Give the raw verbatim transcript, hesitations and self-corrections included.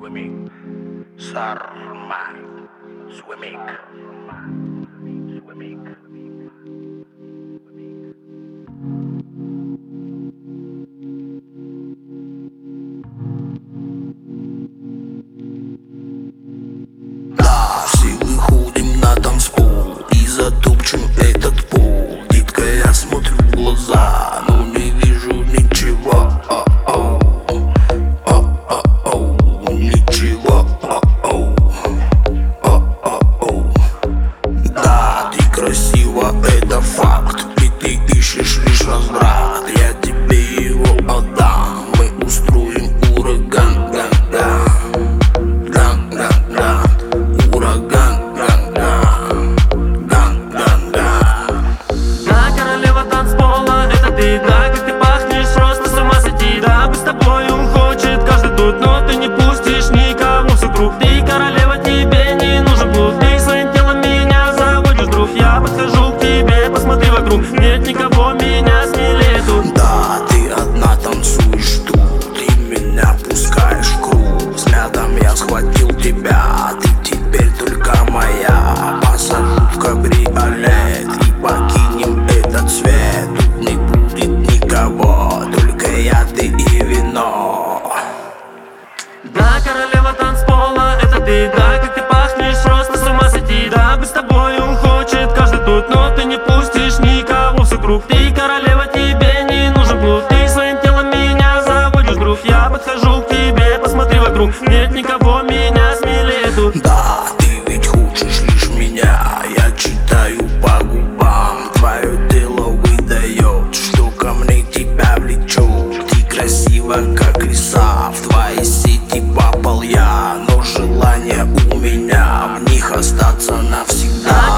Swimming, Sarma, swimming, swimming. Да, все выходим на танцпол и затопчем этот пол. Детка, я смотрю в глаза, но не вижу ничего. О-о-о, о-о-о, ничего. О-о, о-о-о. Да, ты красива, это факт, и ты ищешь лишь разврат. Я тебе его отдам, мы устроим ураган. Да, как ты пахнешь, просто с ума сойти. Да, быть с тобой он хочет каждый тут, но ты не пустишь никого в свой круг. Ты королева, тебе не нужен блуд. Ты своим телом меня заводишь, друг. Я подхожу к тебе, посмотри вокруг. Нет никого, меня смелее тут. Да, ты одна танцуешь тут, ты меня пускаешь в круг. Взглядом я схватил тебя, ты теперь только моя. Посажу в кабриолет и покинем этот свет. Тут не будет никого, только я, ты и вино. Да, королева танцпола, это ты. Да, как ты пахнешь, просто с ума сойти. Да, быть с тобой он хочет каждый тут, но ты не пустишь никого в свой круг. Ты королева, тебе не нужен блуд. Ты своим телом меня заводишь, друг. Я подхожу к тебе, посмотри вокруг. Нет никого, меня смелее тут. Да, ты ведь хочешь лишь меня, я читаю по губам. Твое тело выдает, что ко мне тебя влечет. Ты красива, как лиса, в твои сети попал я. Но желание у меня в них остаться навсегда.